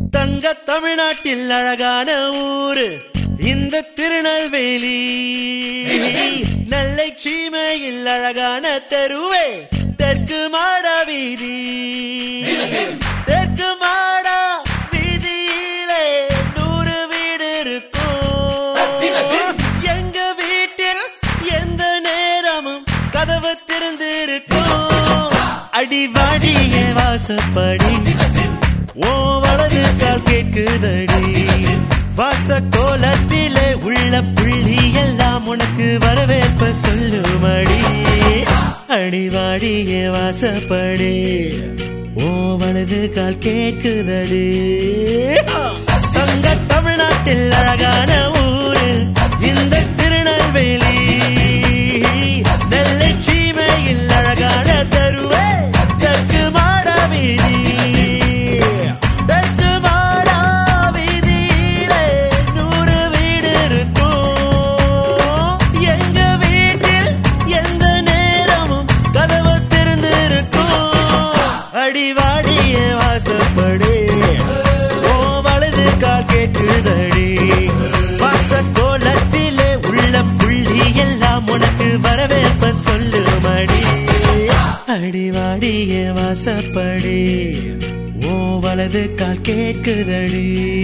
தங்க தமிழ்நாட்டில் அழகான ஊரு இந்த திருநெல்வேலி. நெல்லை சீமையில் அழகான தெருவே தெற்கு மாட வீதி. தெற்கு மாட வீதியிலே 100 வீடு இருக்கும். எங்க வீட்டில் எந்த நேரமும் கதவு திறந்திருக்கும். அடிவாடிய வாசப்படி ஓ வலது கால் கேட்குதடி. வாச கோலத்திலே உள்ள புள்ளி எல்லாம் உனக்கு வரவேற்ப சொல்லுமடி. அடிவாடிய வாசப்படி ஓ வலது கால் கேட்குதடி. தங்க தமிழ்நாட்டில் அழகான ஊரு இந்த திருநெல்வேலி. நெல்லை சீமையில் அழகான தெருவே தெற்கு மாட வீதி. தெற்கு மாட வீதியிலே 100 வீடு இருக்கும். எங்க வீட்டில் எந்த நேரமும் கதவு திறந்திருக்கும். அடிவாடிய வாசப்படி ஓ வலது கால் கேட்குதடி. வாச கோலத்திலே உள்ள புள்ளி எல்லாம் உனக்கு வரவேற்ப சொல்லுமடி. அடிவாடிய வாசப்படி ஓ வலது கால் கேட்குதடி.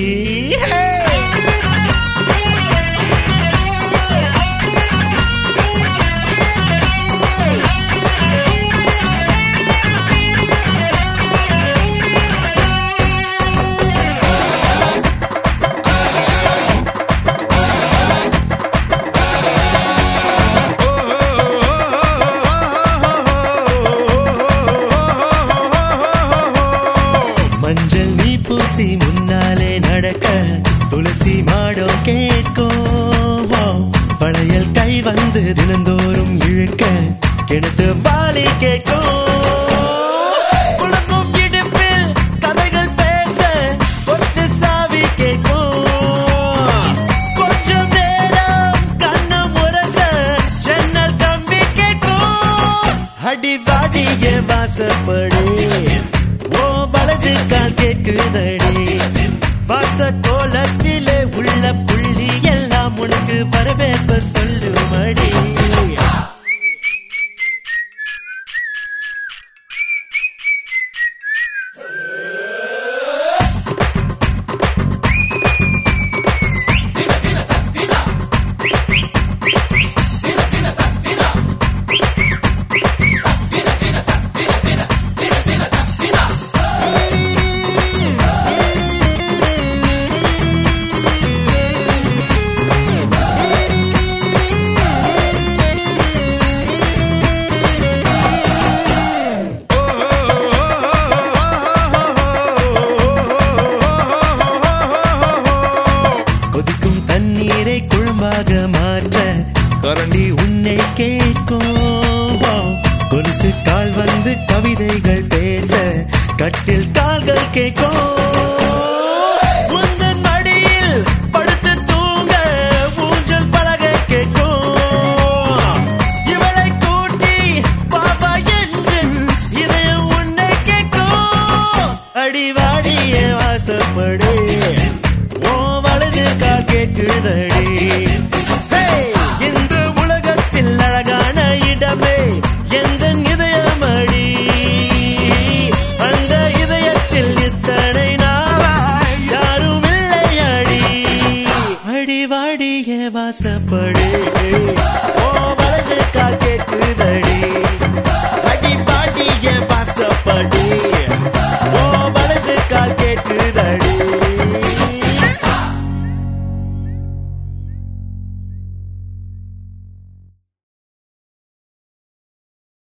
மஞ்சள் நீ பூசி முன்னாலே நடக்க துளசி மாடம் கேட்கும். வளையல் கை வந்து தினந்தோறும் இழுக்க கிணத்து வாலி கேட்கும். குளக்கும் இடுப்பில் கதைகள் பேச கொத்து சாவி கேட்கும். கொஞ்சம் நேரம் கண்ணு முரச ஜன்னல் கம்பி கேட்கும். அடிவாடிய வாசப்படி ஓ வலது கால் கேட்குதடி. வாச கோலத்திலே உள்ள புள்ளி எல்லாம் உனக்கு வரவேற்ப சொல்லுமடி. குழும்பாக மாற்ற கரண்டி உன்னை கேட்கும். கொலுசு கால் வந்து கவிதைகள் பேச கட்டில் கால்கள் கேட்கும். உந்தன் மடியில் படுத்து தூங்க ஊஞ்சல் பலகை கேட்கும். இவளை கூட்டி பாப்பா என்று இதயம் உன்னை கேட்கும். அடிவாடிய வாசப்படி ஓ வலது கால் கேட்குதடி. இந்த உலகத்தில் அழகான இடமே எந்த இதயமடி. அந்த இதயத்தில் இத்தனை நாளாய் யாரும் இல்லையடி. அடிவாடிய வாசப்படி ஓ வலது கால் கேட்குதடி. அடிவாடிய வாசப்படி